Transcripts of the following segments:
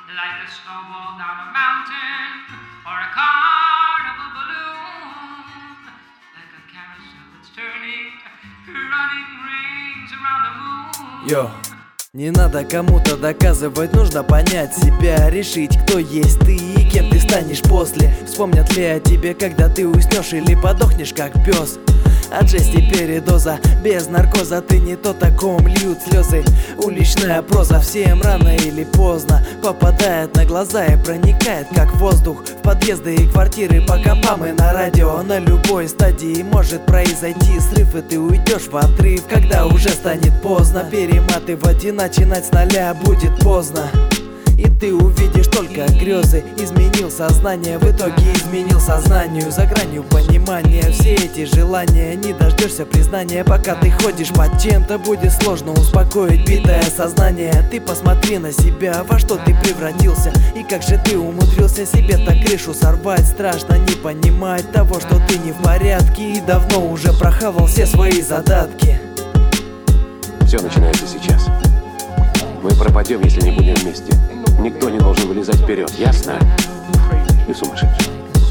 like a snowball down a mountain or a carnival balloon, like a carousel that's turning, running rings around the moon. Йо, не надо кому-то доказывать, нужно понять себя, решить, кто есть ты и кем ты станешь после. Вспомнят ли о тебе, когда ты уснешь или подохнешь как пес? От жести передоза, без наркоза ты не тот, о ком льют слезы. Уличная проза всем рано или поздно попадает на глаза и проникает как воздух в подъезды и квартиры, по компам и на радио. На любой стадии может произойти срыв, и ты уйдешь в отрыв, когда уже станет поздно. Перематывать и начинать с нуля будет поздно, и ты увидишь только грезы. Изменил сознание, в итоге изменил сознанию. За гранью понимания все эти желания, не дождешься признания. Пока ты ходишь под чем-то, будет сложно успокоить битое сознание. Ты посмотри на себя, во что ты превратился, и как же ты умудрился себе так крышу сорвать. Страшно не понимать того, что ты не в порядке и давно уже прохавал все свои задатки. Все начинается сейчас. Мы пропадем, если не будем вместе. Никто не должен вылезать вперед, ясно? Ты сумасшедший.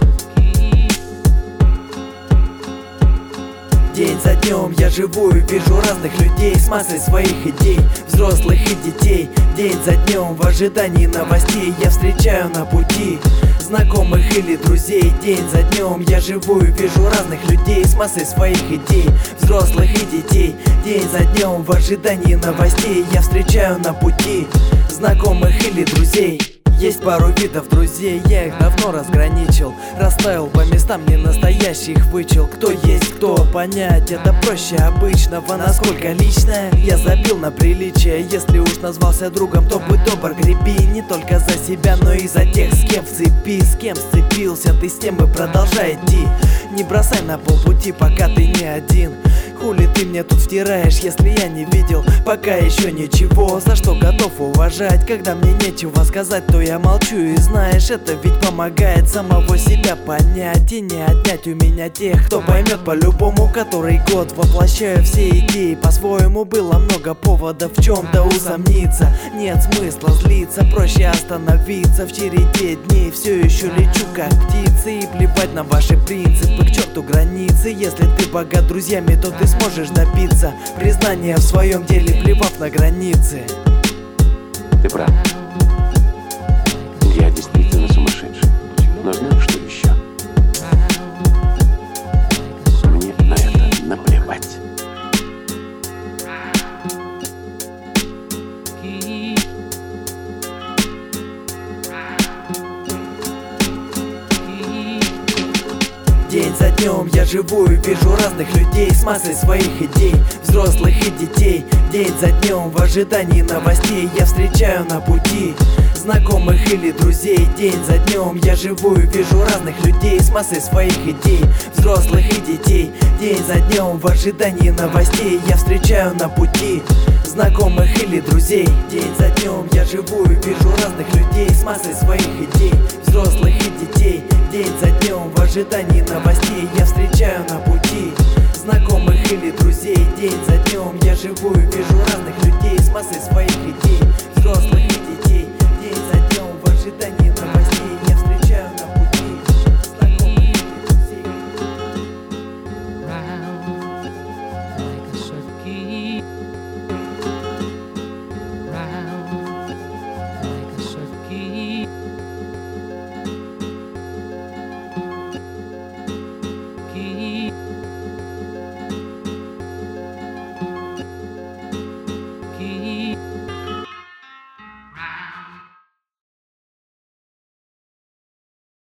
День за днем я живу и вижу разных людей с массой своих идей, взрослых и детей. День за днем в ожидании новостей я встречаю на пути знакомых или друзей. День за днем я живу и вижу разных людей с массой своих идей, взрослых и детей. День за днем в ожидании новостей я встречаю на пути знакомых или друзей. Есть пару видов друзей, я их давно разграничил, расставил по местам, не настоящих вычел. Кто есть кто, понять это проще обычного. Насколько личное, я забил на приличие. Если уж назвался другом, то будь добр, греби не только за себя, но и за тех, с кем в цепи. С кем сцепился ты, с тем и продолжай идти. Не бросай на полпути, пока ты не один. Хули ты мне тут втираешь, если я не видел пока еще ничего, за что готов уважать? Когда мне нечего сказать, то я молчу, и знаешь, это ведь помогает самого себя понять и не отнять у меня тех, кто поймет по-любому. Который год воплощаю все идеи по-своему. Было много поводов в чем-то усомниться. Нет смысла злиться, проще остановиться. В череде дней все еще лечу как птицы, и плевать на ваши принципы, к черту границы. Если ты богат друзьями, то ты сможешь добиться признания в своем деле, плевав на границы. Ты прав. Я действительно сумасшедший. Но знаешь, что еще? Мне на это наплевать. День за днем я живу и вижу разных людей с массой своих идей, взрослых и детей. День за днем в ожидании новостей я встречаю на пути знакомых или друзей. День за днем я живу и вижу разных людей с массой своих идей, взрослых и детей. День за днем в ожидании новостей я встречаю на пути знакомых или друзей. День за днем я живу и вижу разных людей с массой своих идей, взрослых и детей. День за днем в ожидании новостей я